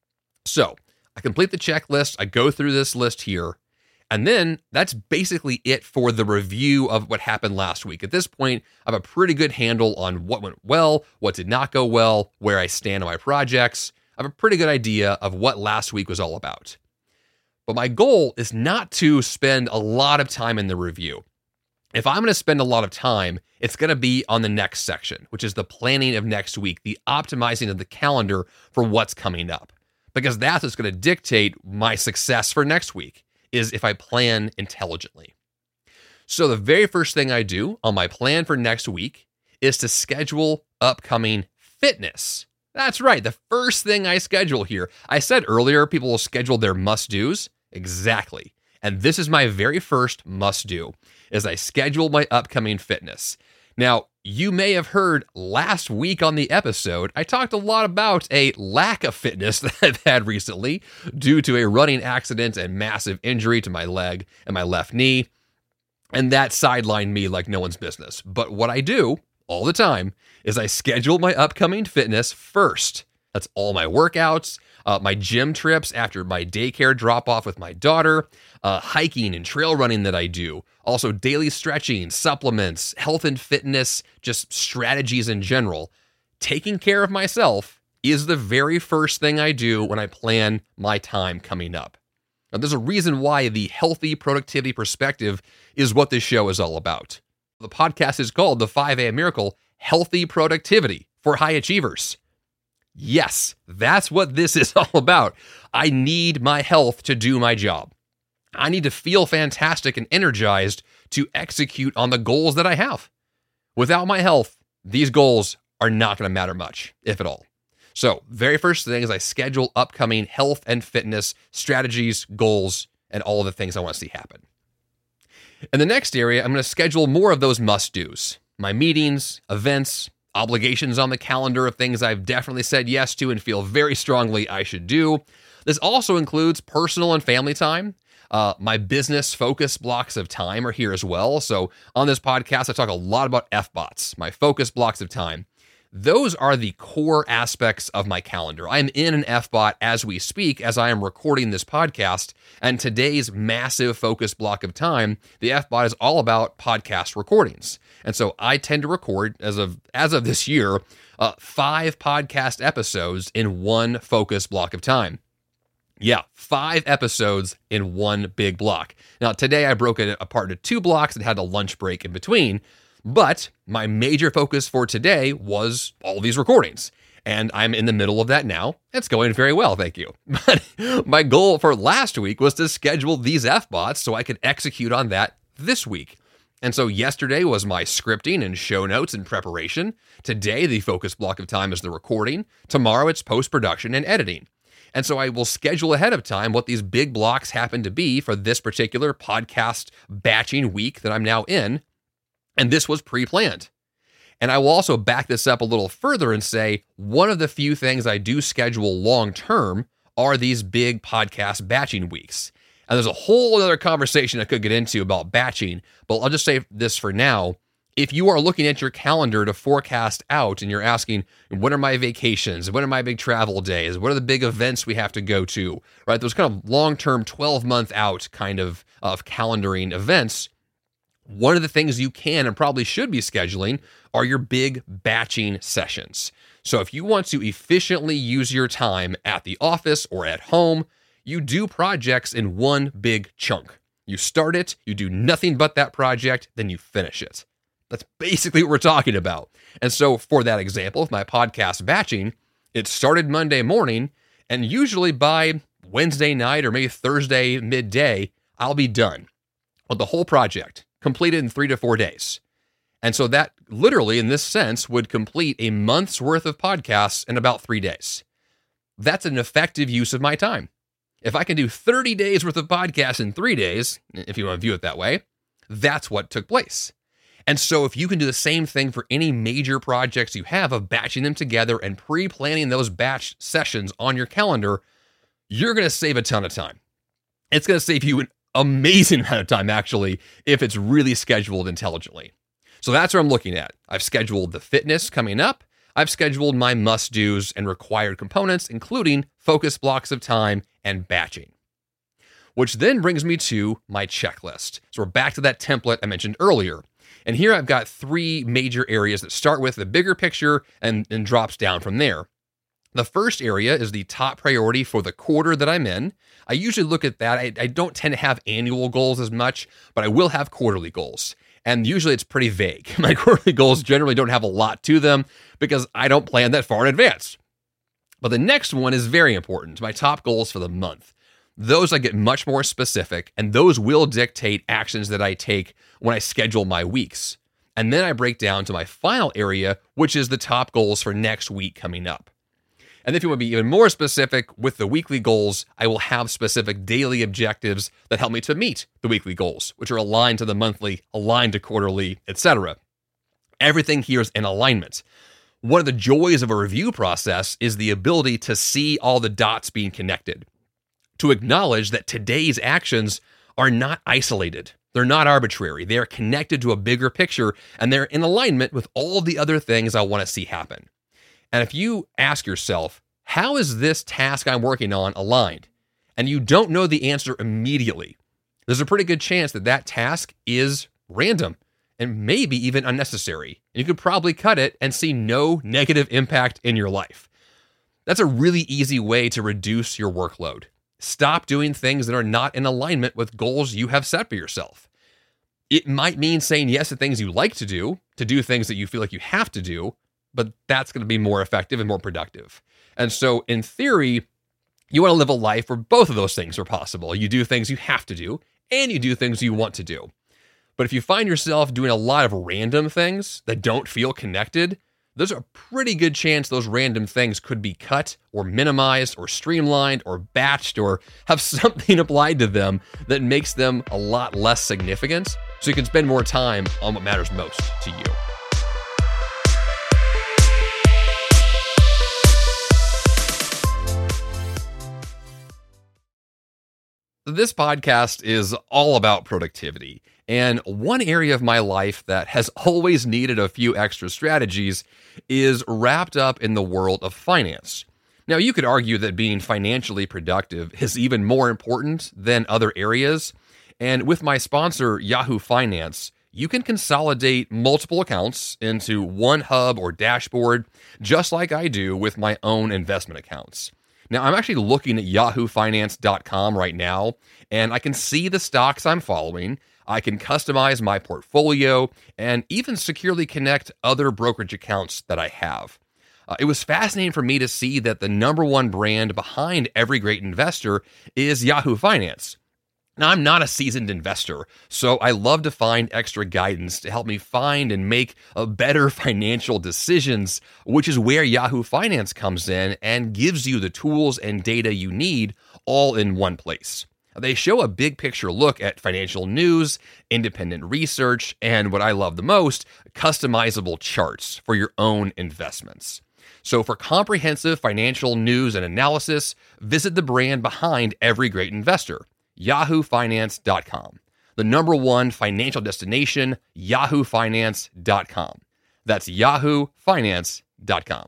So I complete the checklist. I go through this list here. And then that's basically it for the review of what happened last week. At this point, I have a pretty good handle on what went well, what did not go well, where I stand on my projects. I have a pretty good idea of what last week was all about. But my goal is not to spend a lot of time in the review. If I'm going to spend a lot of time, it's going to be on the next section, which is the planning of next week, the optimizing of the calendar for what's coming up. Because that's what's going to dictate my success for next week, is if I plan intelligently. So the very first thing I do on my plan for next week is to schedule upcoming fitness. That's right, the first thing I schedule here. I said earlier people will schedule their must-dos. Exactly. And this is my very first must-do, is I schedule my upcoming fitness. Now, you may have heard last week on the episode, I talked a lot about a lack of fitness that I've had recently due to a running accident and massive injury to my leg and my left knee. And that sidelined me like no one's business. But what I do all the time is I schedule my upcoming fitness first. That's all my workouts, uh, my gym trips after my daycare drop off with my daughter, uh, hiking and trail running that I do, also daily stretching, supplements, health and fitness, just strategies in general. Taking care of myself is the very first thing I do when I plan my time coming up. Now, there's a reason why the healthy productivity perspective is what this show is all about. The podcast is called The five A M Miracle, Healthy Productivity for High Achievers. Yes, that's what this is all about. I need my health to do my job. I need to feel fantastic and energized to execute on the goals that I have. Without my health, these goals are not going to matter much, if at all. So, very first thing is I schedule upcoming health and fitness strategies, goals, and all of the things I want to see happen. In the next area, I'm going to schedule more of those must-dos. My meetings, events, obligations on the calendar of things I've definitely said yes to and feel very strongly I should do. This also includes personal and family time. Uh, my business focus blocks of time are here as well. So on this podcast, I talk a lot about F BOTs, my focus blocks of time. Those are the core aspects of my calendar. I'm in an F BOT as we speak, as I am recording this podcast, and today's massive focus block of time, the F BOT is all about podcast recordings. And so I tend to record, as of as of this year, uh, five podcast episodes in one focus block of time. Yeah, five episodes in one big block. Now, today I broke it apart into two blocks and had a lunch break in between. But my major focus for today was all these recordings, and I'm in the middle of that now. It's going very well, thank you. But my goal for last week was to schedule these F BOTs so I could execute on that this week. And so yesterday was my scripting and show notes and preparation. Today, the focus block of time is the recording. Tomorrow, it's post-production and editing. And so I will schedule ahead of time what these big blocks happen to be for this particular podcast batching week that I'm now in. And this was pre-planned. And I will also back this up a little further and say one of the few things I do schedule long-term are these big podcast batching weeks. And there's a whole other conversation I could get into about batching, but I'll just say this for now. If you are looking at your calendar to forecast out and you're asking, when are my vacations? When are my big travel days? What are the big events we have to go to? Right? Those kind of long-term twelve-month out kind of, of calendaring events. One of the things you can and probably should be scheduling are your big batching sessions. So if you want to efficiently use your time at the office or at home, you do projects in one big chunk. You start it, you do nothing but that project, then you finish it. That's basically what we're talking about. And so for that example of my podcast batching, it started Monday morning, and usually by Wednesday night or maybe Thursday midday, I'll be done with the whole project. Completed in three to four days. And so that literally, in this sense, would complete a month's worth of podcasts in about three days. That's an effective use of my time. If I can do thirty days worth of podcasts in three days, if you want to view it that way, that's what took place. And so if you can do the same thing for any major projects you have of batching them together and pre-planning those batch sessions on your calendar, you're going to save a ton of time. It's going to save you an amazing amount of time, actually, if it's really scheduled intelligently. So that's what I'm looking at. I've scheduled the fitness coming up. I've scheduled my must-dos and required components, including focus blocks of time and batching. Which then brings me to my checklist. So we're back to that template I mentioned earlier. And here I've got three major areas that start with the bigger picture and, and drops down from there. The first area is the top priority for the quarter that I'm in. I usually look at that. I, I don't tend to have annual goals as much, but I will have quarterly goals. And usually it's pretty vague. My quarterly goals generally don't have a lot to them because I don't plan that far in advance. But the next one is very important. My top goals for the month. Those I get much more specific, and those will dictate actions that I take when I schedule my weeks. And then I break down to my final area, which is the top goals for next week coming up. And if you want to be even more specific with the weekly goals, I will have specific daily objectives that help me to meet the weekly goals, which are aligned to the monthly, aligned to quarterly, et cetera. Everything here is in alignment. One of the joys of a review process is the ability to see all the dots being connected, to acknowledge that today's actions are not isolated. They're not arbitrary. They are connected to a bigger picture, and they're in alignment with all the other things I want to see happen. And if you ask yourself, how is this task I'm working on aligned? And you don't know the answer immediately, there's a pretty good chance that that task is random and maybe even unnecessary. And you could probably cut it and see no negative impact in your life. That's a really easy way to reduce your workload. Stop doing things that are not in alignment with goals you have set for yourself. It might mean saying yes to things you like to do, to do things that you feel like you have to do, but that's going to be more effective and more productive. And so in theory, you want to live a life where both of those things are possible. You do things you have to do, and you do things you want to do. But if you find yourself doing a lot of random things that don't feel connected, there's a pretty good chance those random things could be cut or minimized or streamlined or batched or have something applied to them that makes them a lot less significant, so you can spend more time on what matters most to you. This podcast is all about productivity, and one area of my life that has always needed a few extra strategies is wrapped up in the world of finance. Now, you could argue that being financially productive is even more important than other areas, and with my sponsor, Yahoo Finance, you can consolidate multiple accounts into one hub or dashboard, just like I do with my own investment accounts. Now, I'm actually looking at yahoo finance dot com right now, and I can see the stocks I'm following. I can customize my portfolio and even securely connect other brokerage accounts that I have. Uh, it was fascinating for me to see that the number one brand behind every great investor is Yahoo Finance. Now, I'm not a seasoned investor, so I love to find extra guidance to help me find and make a better financial decisions, which is where Yahoo Finance comes in and gives you the tools and data you need all in one place. They show a big picture look at financial news, independent research, and what I love the most, customizable charts for your own investments. So for comprehensive financial news and analysis, visit the brand behind every great investor, yahoo finance dot com. The number one financial destination, yahoo finance dot com. That's yahoo finance dot com.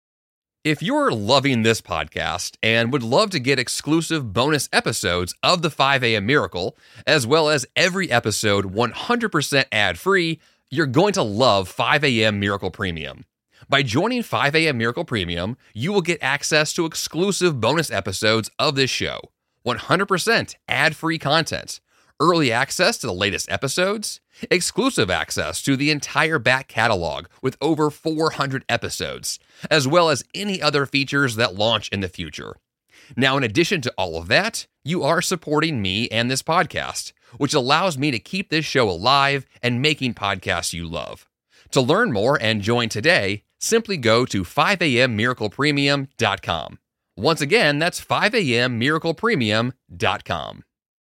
If you're loving this podcast and would love to get exclusive bonus episodes of the five a.m. Miracle, as well as every episode one hundred percent ad-free, you're going to love five a.m. Miracle Premium. By joining five a.m. Miracle Premium, you will get access to exclusive bonus episodes of this show, one hundred percent ad-free content, early access to the latest episodes, exclusive access to the entire back catalog with over four hundred episodes, as well as any other features that launch in the future. Now, in addition to all of that, you are supporting me and this podcast, which allows me to keep this show alive and making podcasts you love. To learn more and join today, simply go to five a m miracle premium dot com. Once again, that's five a m miracle premium dot com.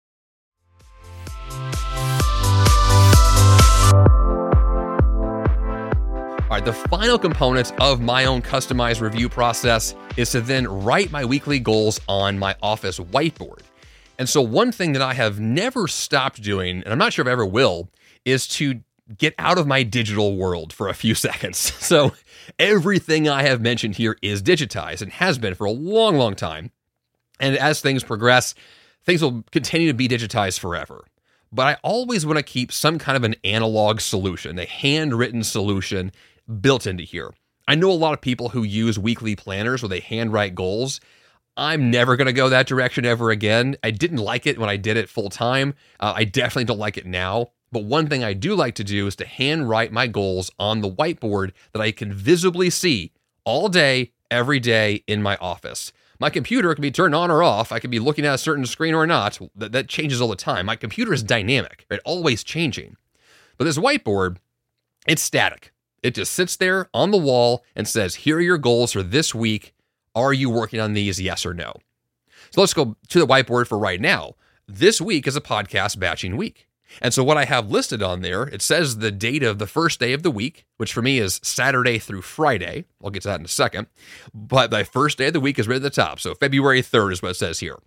All right, the final component of my own customized review process is to then write my weekly goals on my office whiteboard. And so one thing that I have never stopped doing, and I'm not sure if I ever will, is to get out of my digital world for a few seconds. So everything I have mentioned here is digitized and has been for a long, long time. And as things progress, things will continue to be digitized forever. But I always want to keep some kind of an analog solution, a handwritten solution built into here. I know a lot of people who use weekly planners where they handwrite goals. I'm never going to go that direction ever again. I didn't like it when I did it full time. Uh, I definitely don't like it now. But one thing I do like to do is to handwrite my goals on the whiteboard that I can visibly see all day, every day in my office. My computer can be turned on or off. I can be looking at a certain screen or not. That, that changes all the time. My computer is dynamic, right? Always changing. But this whiteboard, it's static. It just sits there on the wall and says, here are your goals for this week. Are you working on these, yes or no? So let's go to the whiteboard for right now. This week is a podcast batching week. And so what I have listed on there, it says the date of the first day of the week, which for me is Saturday through Friday. I'll get to that in a second. But my first day of the week is right at the top. So February third is what it says here.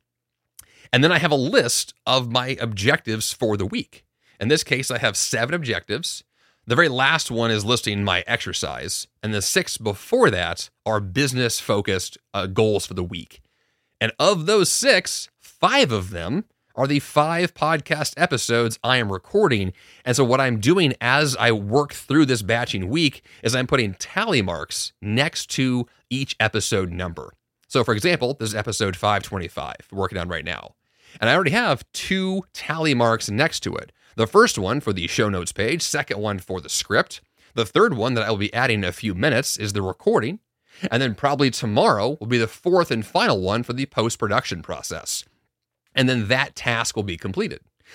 And then I have a list of my objectives for the week. In this case, I have seven objectives. The very last one is listing my exercise. And the six before that are business-focused uh, goals for the week. And of those six, five of them are the five podcast episodes I am recording. And so what I'm doing as I work through this batching week is I'm putting tally marks next to each episode number. So for example, this is episode five twenty-five we're working on right now. And I already have two tally marks next to it. The first one for the show notes page, second one for the script. The third one that I will be adding in a few minutes is the recording. And then probably tomorrow will be the fourth and final one for the post-production process. And then that task will be completed.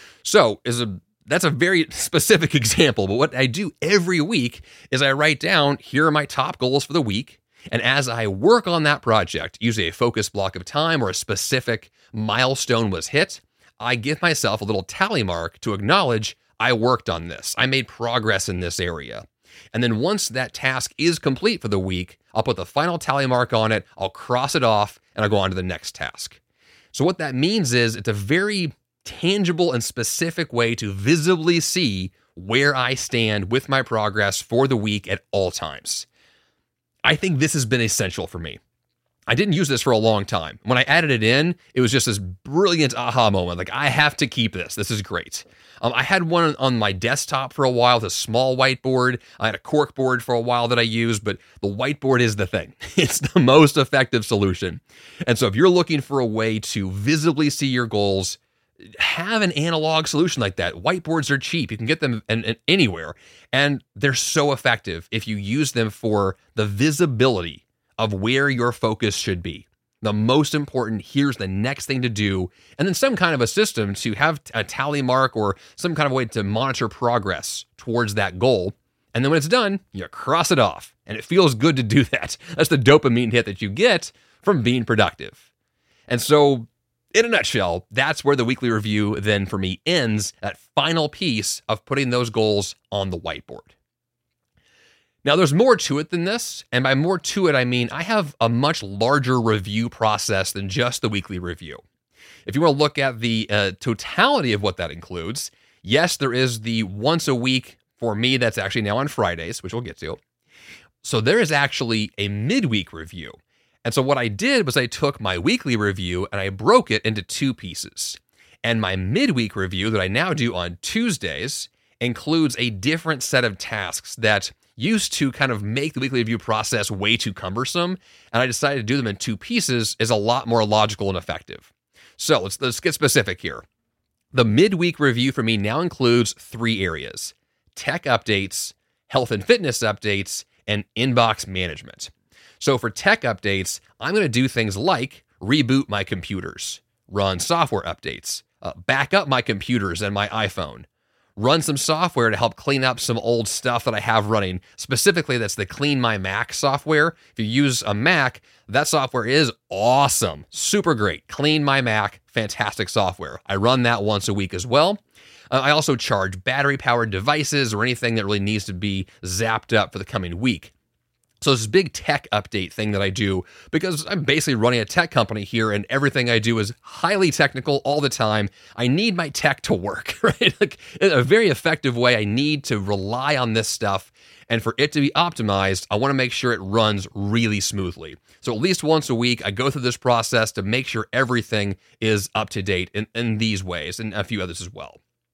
So is a that's a very specific example, but what I do every week is I write down, here are my top goals for the week. And as I work on that project, usually a focused block of time or a specific milestone was hit, I give myself a little tally mark to acknowledge I worked on this. I made progress in this area. And then once that task is complete for the week, I'll put the final tally mark on it, I'll cross it off, and I'll go on to the next task. So what that means is it's a very tangible and specific way to visibly see where I stand with my progress for the week at all times. I think this has been essential for me. I didn't use this for a long time. When I added it in, it was just this brilliant aha moment. Like, I have to keep this. This is great. Um, I had one on my desktop for a while with a small whiteboard. I had a cork board for a while that I used, but the whiteboard is the thing. It's the most effective solution. And so if you're looking for a way to visibly see your goals, have an analog solution like that. Whiteboards are cheap. You can get them in, in anywhere. And they're so effective if you use them for the visibility of where your focus should be. The most important, here's the next thing to do, and then some kind of a system to have a tally mark or some kind of way to monitor progress towards that goal. And then when it's done, you cross it off. And it feels good to do that. That's the dopamine hit that you get from being productive. And so, in a nutshell, that's where the weekly review then for me ends, that final piece of putting those goals on the whiteboard. Now, there's more to it than this, and by more to it, I mean I have a much larger review process than just the weekly review. If you want to look at the uh, totality of what that includes, yes, there is the once a week for me that's actually now on Fridays, which we'll get to. So there is actually a midweek review. And so what I did was I took my weekly review and I broke it into two pieces. And my midweek review that I now do on Tuesdays includes a different set of tasks that used to kind of make the weekly review process way too cumbersome, and I decided to do them in two pieces is a lot more logical and effective. So let's, let's get specific here. The midweek review for me now includes three areas: tech updates, health and fitness updates, and inbox management. So for tech updates, I'm going to do things like reboot my computers, run software updates, uh, back up my computers and my iPhone, run some software to help clean up some old stuff that I have running. Specifically, that's the Clean My Mac software. If you use a Mac, that software is awesome. Super great. Clean My Mac, fantastic software. I run that once a week as well. Uh, I also charge battery-powered devices or anything that really needs to be zapped up for the coming week. So this big tech update thing that I do, because I'm basically running a tech company here and everything I do is highly technical all the time. I need my tech to work, right? Like in a very effective way, I need to rely on this stuff. And for it to be optimized, I want to make sure it runs really smoothly. So at least once a week, I go through this process to make sure everything is up to date in, in these ways and a few others as well.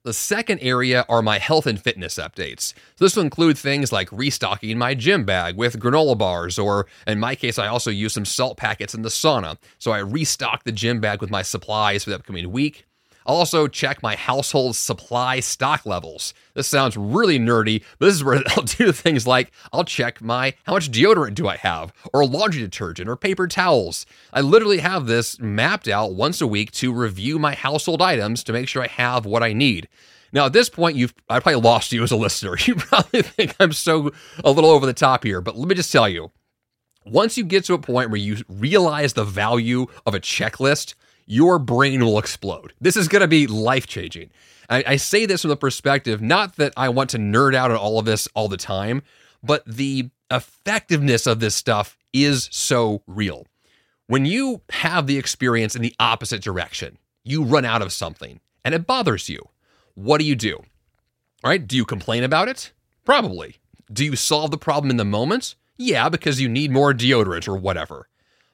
The second area are my health and fitness updates. So this will include things like restocking my gym bag with granola bars, or in my case, I also use some salt packets in the sauna. So I restock the gym bag with my supplies for the upcoming week. I'll also check my household supply stock levels. This sounds really nerdy, but this is where I'll do things like I'll check my how much deodorant do I have, or laundry detergent, or paper towels. I literally have this mapped out once a week to review my household items to make sure I have what I need. Now, at this point, you've I probably lost you as a listener. You probably think I'm so a little over the top here, but let me just tell you, once you get to a point where you realize the value of a checklist, your brain will explode. This is going to be life-changing. I, I say this from the perspective, not that I want to nerd out on all of this all the time, but the effectiveness of this stuff is so real. When you have the experience in the opposite direction, you run out of something and it bothers you. What do you do? All right? Do you complain about it? Probably. Do you solve the problem in the moment? Yeah, because you need more deodorant or whatever.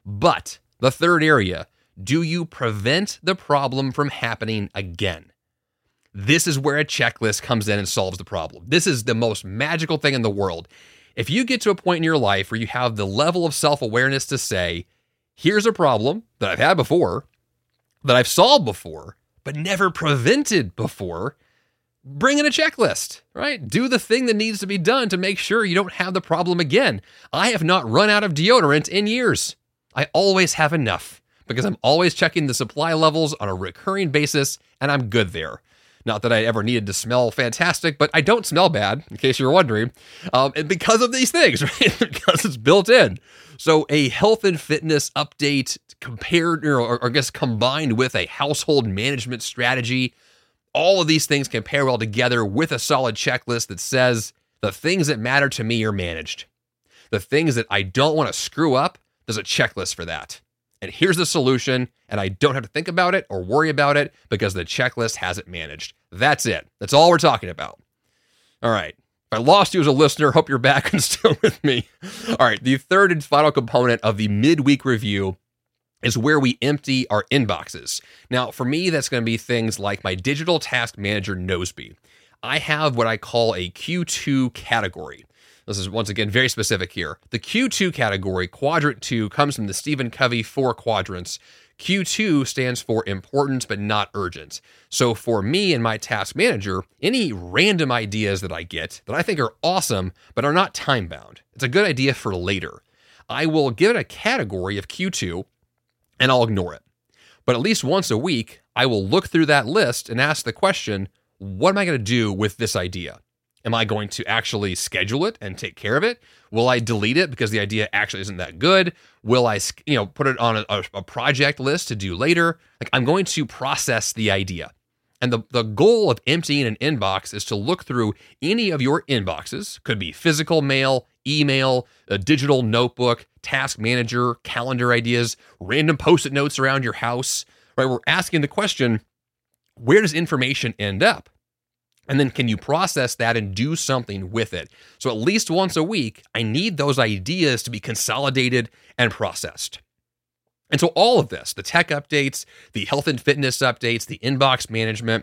But the third area, do you prevent the problem from happening again? This is where a checklist comes in and solves the problem. This is the most magical thing in the world. If you get to a point in your life where you have the level of self-awareness to say, here's a problem that I've had before, that I've solved before, but never prevented before, bring in a checklist, right? Do the thing that needs to be done to make sure you don't have the problem again. I have not run out of deodorant in years. I always have enough, because I'm always checking the supply levels on a recurring basis, and I'm good there. Not that I ever needed to smell fantastic, but I don't smell bad, in case you're wondering, um, and because of these things, right? Because it's built in. So a health and fitness update compared, or, or I guess combined with a household management strategy, all of these things can pair well together with a solid checklist that says the things that matter to me are managed. The things that I don't want to screw up, there's a checklist for that. And here's the solution, and I don't have to think about it or worry about it because the checklist has it managed. That's it. That's all we're talking about. All right. If I lost you as a listener, hope you're back and still with me. All right. The third and final component of the midweek review is where we empty our inboxes. Now, for me, that's going to be things like my digital task manager, Noseby. I have what I call a Q two category. This is, once again, very specific here. The Q two category, quadrant two, comes from the Stephen Covey four quadrants. Q two stands for important but not urgent. So for me and my task manager, any random ideas that I get that I think are awesome but are not time-bound, it's a good idea for later. I will give it a category of Q two and I'll ignore it. But at least once a week, I will look through that list and ask the question, what am I going to do with this idea? Am I going to actually schedule it and take care of it? Will I delete it because the idea actually isn't that good? Will I, you know, put it on a, a project list to do later? Like, I'm going to process the idea. And the, the goal of emptying an inbox is to look through any of your inboxes. Could be physical mail, email, a digital notebook, task manager, calendar ideas, random post-it notes around your house, right? We're asking the question, where does information end up? And then can you process that and do something with it? So at least once a week, I need those ideas to be consolidated and processed. And so all of this, the tech updates, the health and fitness updates, the inbox management,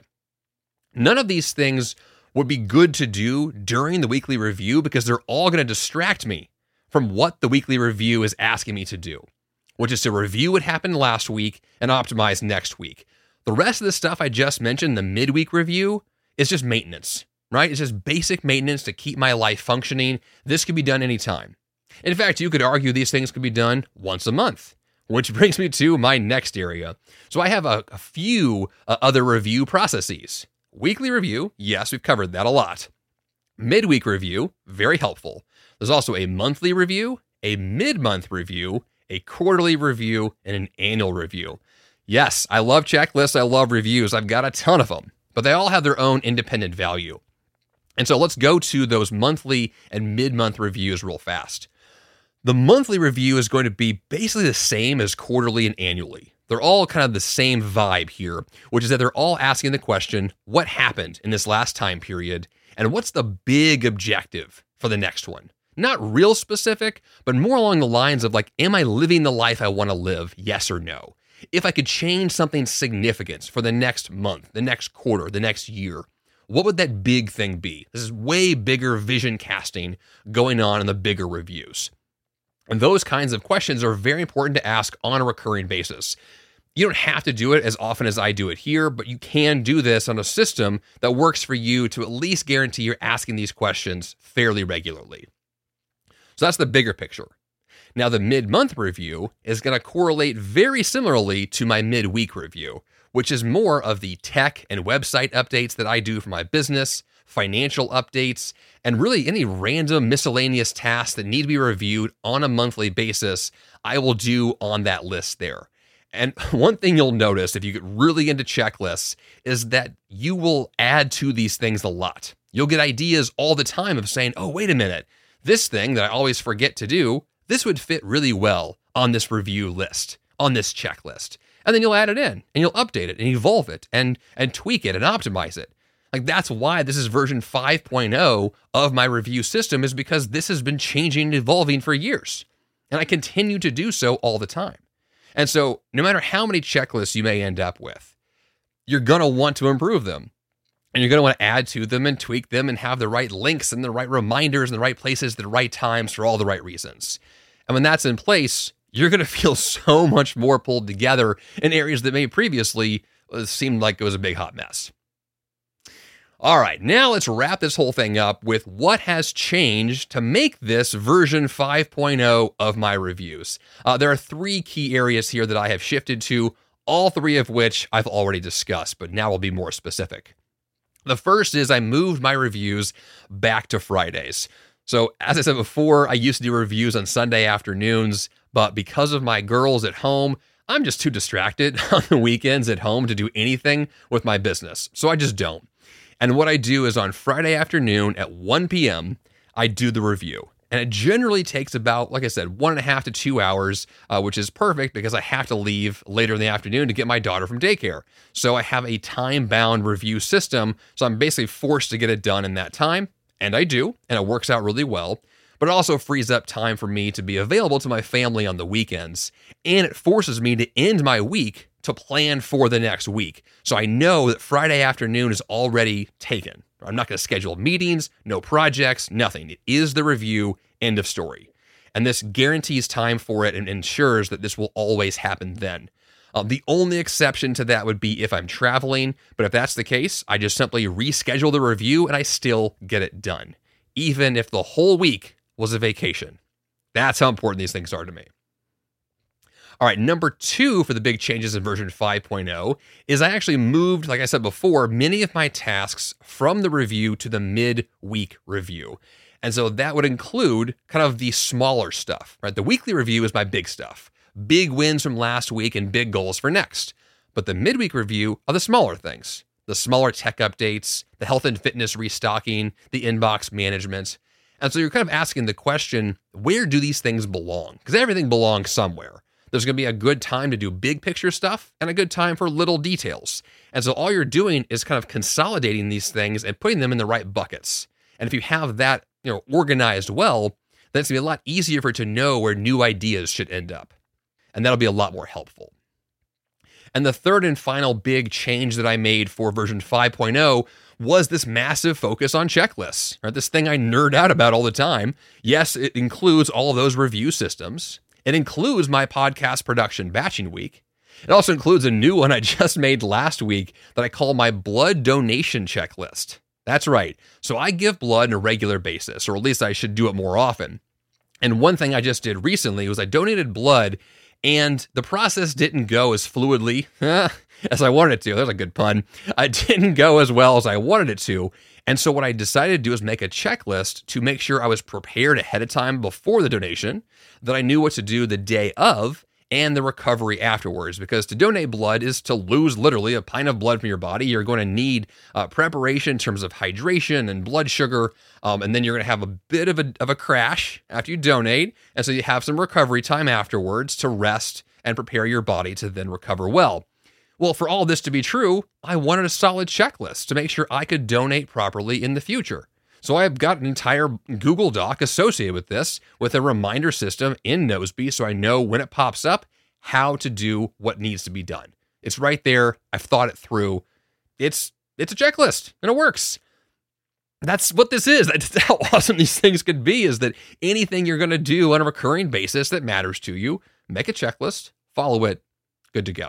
none of these things would be good to do during the weekly review because they're all going to distract me from what the weekly review is asking me to do, which is to review what happened last week and optimize next week. The rest of the stuff I just mentioned, the midweek review, is just maintenance, right? It's just basic maintenance to keep my life functioning. This could be done anytime. In fact, you could argue these things could be done once a month, which brings me to my next area. So I have a, a few uh, other review processes. Weekly review, yes, we've covered that a lot. Midweek review, very helpful. There's also a monthly review, a mid-month review, a quarterly review, and an annual review. Yes, I love checklists. I love reviews. I've got a ton of them, but they all have their own independent value. And so let's go to those monthly and mid-month reviews real fast. The monthly review is going to be basically the same as quarterly and annually. They're all kind of the same vibe here, which is that they're all asking the question, what happened in this last time period, and what's the big objective for the next one? Not real specific, but more along the lines of like, am I living the life I want to live, yes or no? If I could change something significant for the next month, the next quarter, the next year, what would that big thing be? This is way bigger vision casting going on in the bigger reviews. And those kinds of questions are very important to ask on a recurring basis. You don't have to do it as often as I do it here, but you can do this on a system that works for you to at least guarantee you're asking these questions fairly regularly. So that's the bigger picture. Now, the mid-month review is going to correlate very similarly to my mid-week review, which is more of the tech and website updates that I do for my business, financial updates, and really any random miscellaneous tasks that need to be reviewed on a monthly basis, I will do on that list there. And one thing you'll notice if you get really into checklists is that you will add to these things a lot. You'll get ideas all the time of saying, oh, wait a minute, this thing that I always forget to do, this would fit really well on this review list, on this checklist. And then you'll add it in and you'll update it and evolve it and, and tweak it and optimize it. Like that's why this is version five point oh of my review system, is because this has been changing and evolving for years. And I continue to do so all the time. And so no matter how many checklists you may end up with, you're going to want to improve them. And you're going to want to add to them and tweak them and have the right links and the right reminders in the right places at the right times for all the right reasons. And when that's in place, you're going to feel so much more pulled together in areas that may previously seemed like it was a big hot mess. All right, now let's wrap this whole thing up with what has changed to make this version five point oh of my reviews. Uh, there are three key areas here that I have shifted to, all three of which I've already discussed, but now I'll be more specific. The first is I moved my reviews back to Fridays. So as I said before, I used to do reviews on Sunday afternoons, but because of my girls at home, I'm just too distracted on the weekends at home to do anything with my business. So I just don't. And what I do is on Friday afternoon at one p.m., I do the review. And it generally takes about, like I said, one and a half to two hours, uh, which is perfect because I have to leave later in the afternoon to get my daughter from daycare. So I have a time-bound review system, so I'm basically forced to get it done in that time, and I do, and it works out really well. But it also frees up time for me to be available to my family on the weekends, and it forces me to end my week to plan for the next week. So I know that Friday afternoon is already taken. I'm not going to schedule meetings, no projects, nothing. It is the review, end of story. And this guarantees time for it and ensures that this will always happen then. Uh, the only exception to that would be if I'm traveling, but if that's the case, I just simply reschedule the review and I still get it done, even if the whole week was a vacation. That's how important these things are to me. All right, number two for the big changes in version five point oh is I actually moved, like I said before, many of my tasks from the review to the mid-week review. And so that would include kind of the smaller stuff, right? The weekly review is my big stuff, big wins from last week and big goals for next. But the midweek review are the smaller things, the smaller tech updates, the health and fitness restocking, the inbox management. And so you're kind of asking the question, where do these things belong? Because everything belongs somewhere. There's going to be a good time to do big picture stuff and a good time for little details. And so all you're doing is kind of consolidating these things and putting them in the right buckets. And if you have that, you know, organized well, then it's going to be a lot easier for it to know where new ideas should end up. And that'll be a lot more helpful. And the third and final big change that I made for version five point oh was this massive focus on checklists, right? This thing I nerd out about all the time. Yes, it includes all of those review systems. It includes my podcast production batching week. It also includes a new one I just made last week that I call my blood donation checklist. That's right. So I give blood on a regular basis, or at least I should do it more often. And one thing I just did recently was I donated blood, and the process didn't go as fluidly as I wanted it to. There's a good pun. It didn't go as well as I wanted it to. And so what I decided to do is make a checklist to make sure I was prepared ahead of time before the donation, that I knew what to do the day of, and the recovery afterwards. Because to donate blood is to lose literally a pint of blood from your body. You're going to need uh, preparation in terms of hydration and blood sugar, um, and then you're going to have a bit of a, of a crash after you donate. And so you have some recovery time afterwards to rest and prepare your body to then recover well. Well, for all this to be true, I wanted a solid checklist to make sure I could donate properly in the future. So I've got an entire Google Doc associated with this, with a reminder system in Noseby, so I know when it pops up how to do what needs to be done. It's right there. I've thought it through. It's it's a checklist and it works. That's what this is. That's how awesome these things could be, is that anything you're going to do on a recurring basis that matters to you, make a checklist, follow it, good to go.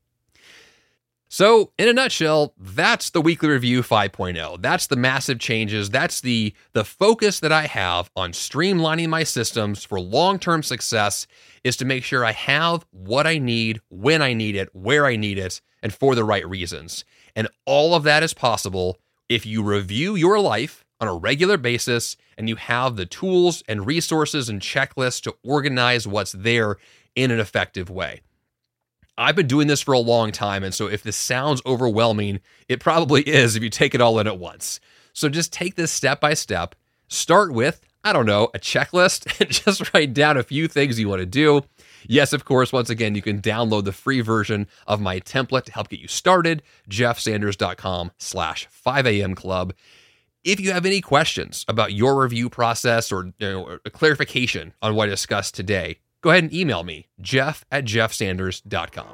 So, in a nutshell, that's the Weekly Review five point oh. That's the massive changes. That's the, the focus that I have on streamlining my systems for long-term success, is to make sure I have what I need, when I need it, where I need it, and for the right reasons. And all of that is possible if you review your life on a regular basis and you have the tools and resources and checklists to organize what's there in an effective way. I've been doing this for a long time, and so if this sounds overwhelming, it probably is if you take it all in at once. So just take this step by step. Start with, I don't know, a checklist, and just write down a few things you want to do. Yes, of course, once again, you can download the free version of my template to help get you started, jeffsanders.com slash 5am club. If you have any questions about your review process or, you know, a clarification on what I discussed today, go ahead and email me, jeff at jeffsanders dot com.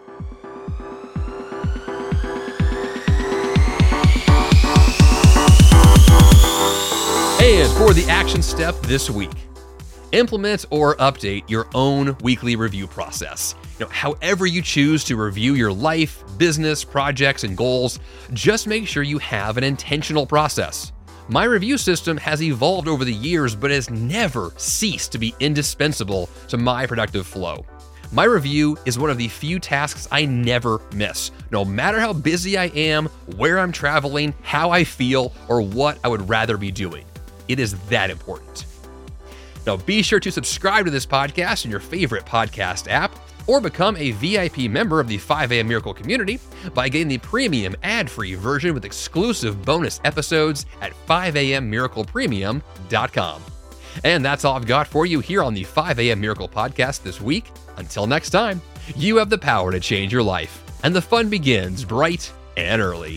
And for the action step this week, implement or update your own weekly review process. You know, however you choose to review your life, business, projects, and goals, just make sure you have an intentional process. My review system has evolved over the years, but has never ceased to be indispensable to my productive flow. My review is one of the few tasks I never miss, no matter how busy I am, where I'm traveling, how I feel, or what I would rather be doing. It is that important. Now, be sure to subscribe to this podcast in your favorite podcast app, or become a V I P member of the five A M Miracle community by getting the premium ad-free version with exclusive bonus episodes at five a m miracle premium dot com. And that's all I've got for you here on the five A M Miracle podcast this week. Until next time, you have the power to change your life, and the fun begins bright and early.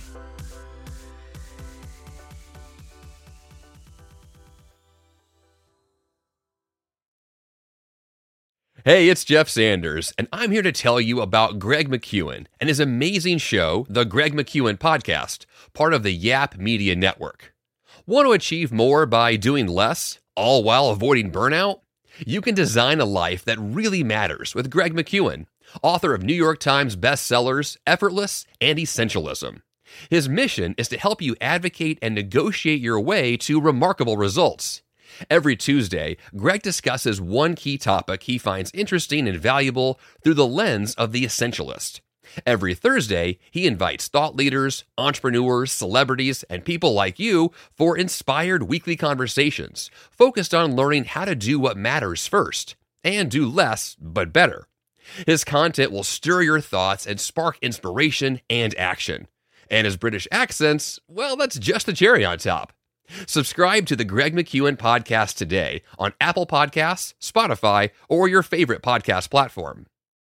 Hey, it's Jeff Sanders, and I'm here to tell you about Greg McKeown and his amazing show, The Greg McKeown Podcast, part of the Yap Media Network. Want to achieve more by doing less, all while avoiding burnout? You can design a life that really matters with Greg McKeown, author of New York Times bestsellers, Effortless and Essentialism. His mission is to help you advocate and negotiate your way to remarkable results. Every Tuesday, Greg discusses one key topic he finds interesting and valuable through the lens of the essentialist. Every Thursday, he invites thought leaders, entrepreneurs, celebrities, and people like you for inspired weekly conversations focused on learning how to do what matters first and do less but better. His content will stir your thoughts and spark inspiration and action. And his British accents, well, that's just the cherry on top. Subscribe to the Greg McKeown Podcast today on Apple Podcasts, Spotify, or your favorite podcast platform.